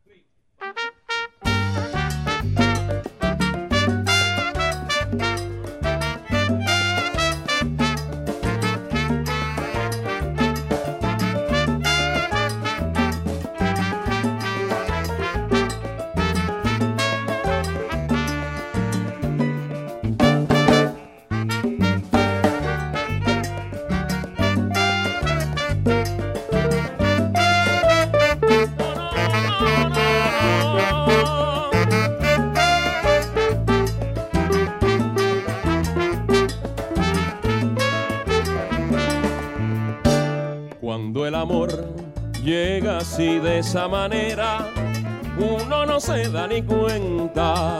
Cuando el amor llega así de esa manera, uno no se da ni cuenta.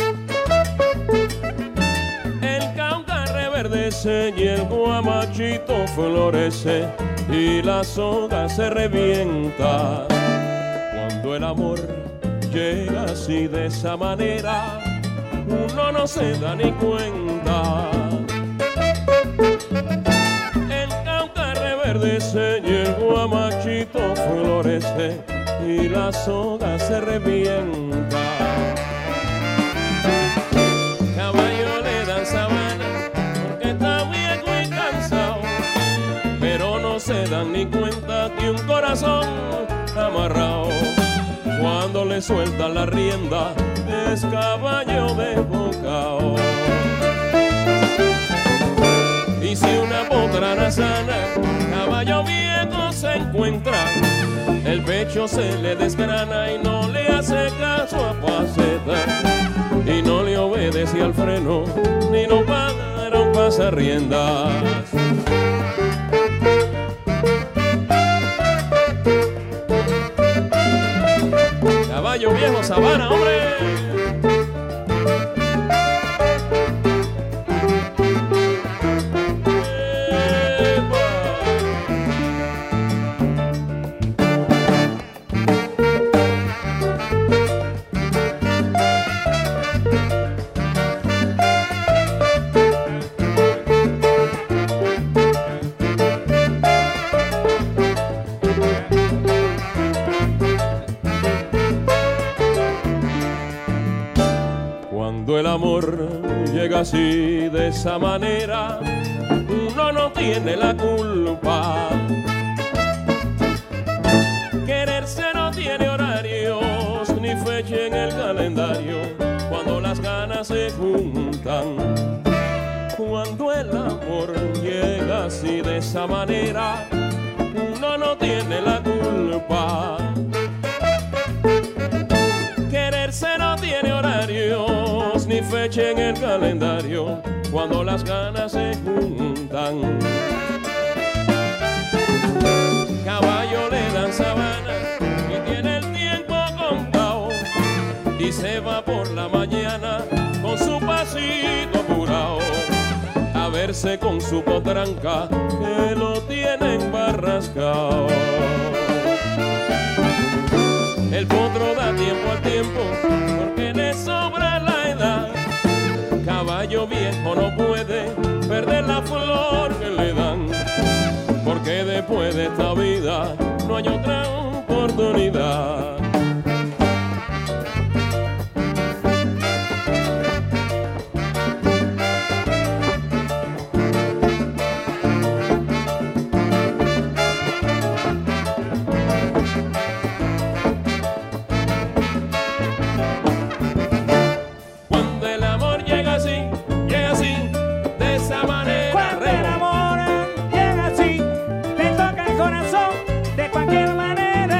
El cauca reverdece y el guamachito florece y la soga se revienta. Cuando el amor llega así de esa manera, uno no se da ni cuenta. Reverdece y el guamachito florece y la soga se revienta. Caballo le dan sabana porque está viejo y cansado, pero no se dan ni cuenta que un corazón amarrado, cuando le sueltan la rienda, es caballo desbocado. Y si una potrana sana, caballo viejo se encuentra, el pecho se le desgrana y no le hace caso a Paceta, y no le obedece al freno, ni no para un pasarriendas. Caballo viejo sabana, hombre. Cuando el amor llega así de esa manera, uno no tiene la culpa. Quererse no tiene horarios ni fecha en el calendario, cuando las ganas se juntan. Cuando el amor llega así de esa manera, uno no tiene la culpa. Quererse no tiene horarios ni fecha en el calendario, cuando las ganas se juntan. Caballo le dan sabana y tiene el tiempo contado, y se va por la mañana con su pasito apurado a verse con su potranca que lo tiene embarrascado. El potro da tiempo al tiempo porque le sobra la edad. Caballo viejo no puede perder la flor que le dan, porque después de esta vida no hay otra oportunidad. De cualquier manera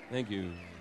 Thank you.